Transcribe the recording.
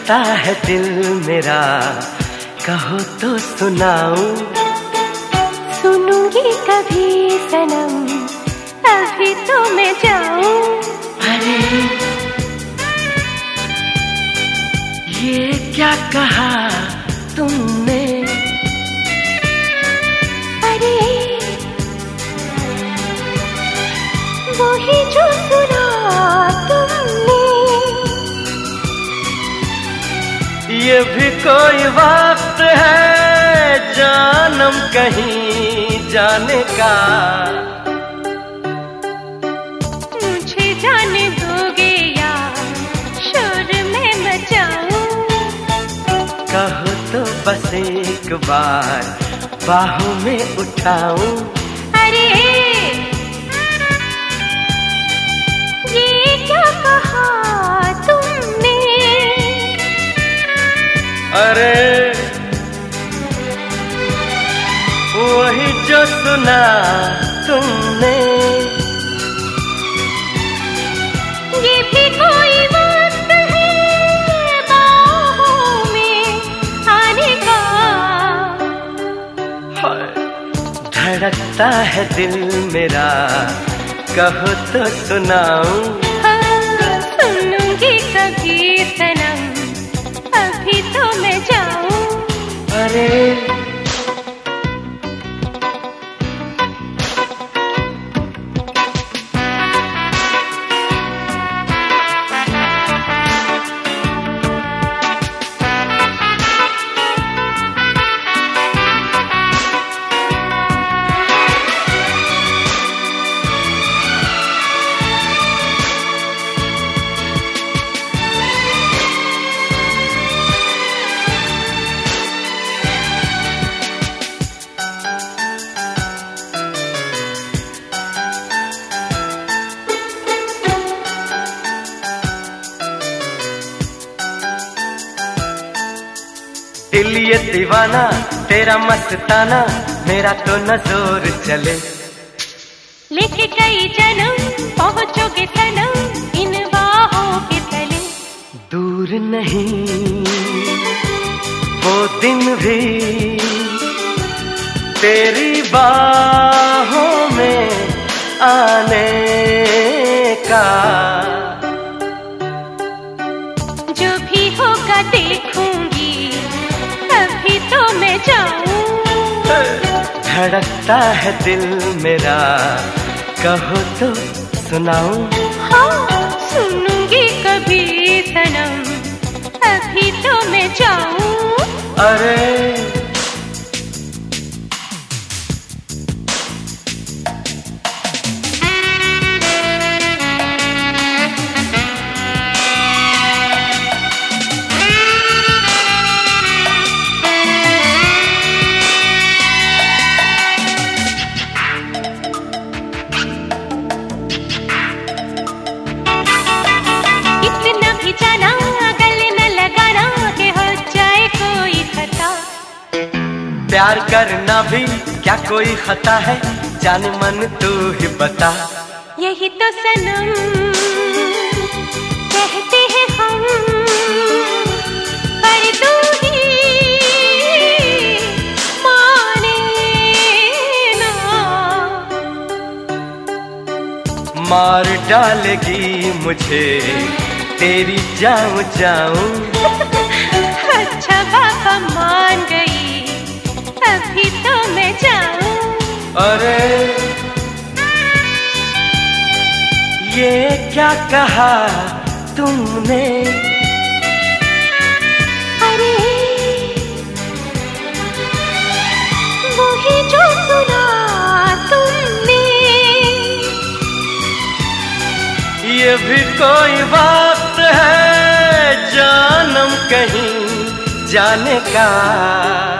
धड़कता है दिल मेरा, कहो तो सुनाऊं। सुनूंगी कभी सनम, अभी तो मैं जाऊं। अरे ये क्या कहा तुमने? अरे वही जो सुना तुमने। ये भी कोई वक्त है जानम कहीं जाने का। मुझे जाने दोगे या शोर में मचाऊं? कहो तो बस एक बार बाहों में उठाऊं। अरे ये क्या कहा तुमने? अरे वही जो सुना तुमने। ये भी कोई वक्त है बाहों में आने का। धड़कता है दिल मेरा, कहो तो सुनाऊं। हाँ, सुनूंगी कभी सनम, अभी तो मैं जाऊं। अरे दिल ये दीवाना तेरा मस्ताना, मेरा तो न जोर चले। लेके कई जन्म पहुंचोगे सनम इन बाहों के तले। दूर नहीं वो दिन भी तेरी बाहों में आने का। जो भी होगा देखूंगी, अभी तो मैं जाऊं। धड़कता है दिल मेरा, कहो तो सुनाऊं। हाँ, सुनूंगी कभी सनम, अभी तो मैं जाऊं। अरे प्यार करना भी क्या कोई खता है, जान मन तू ही बता। यही तो सनम कहते हैं हम, पर तू ही माने ना। मार डालेगी मुझे तेरी जाऊं जाऊं। अच्छा बाबा मान गई, अभी तो मैं जाऊं। अरे ये क्या कहा तुमने? अरे वही जो सुना तुमने। ये भी कोई वक्त है जानम कहीं जाने का।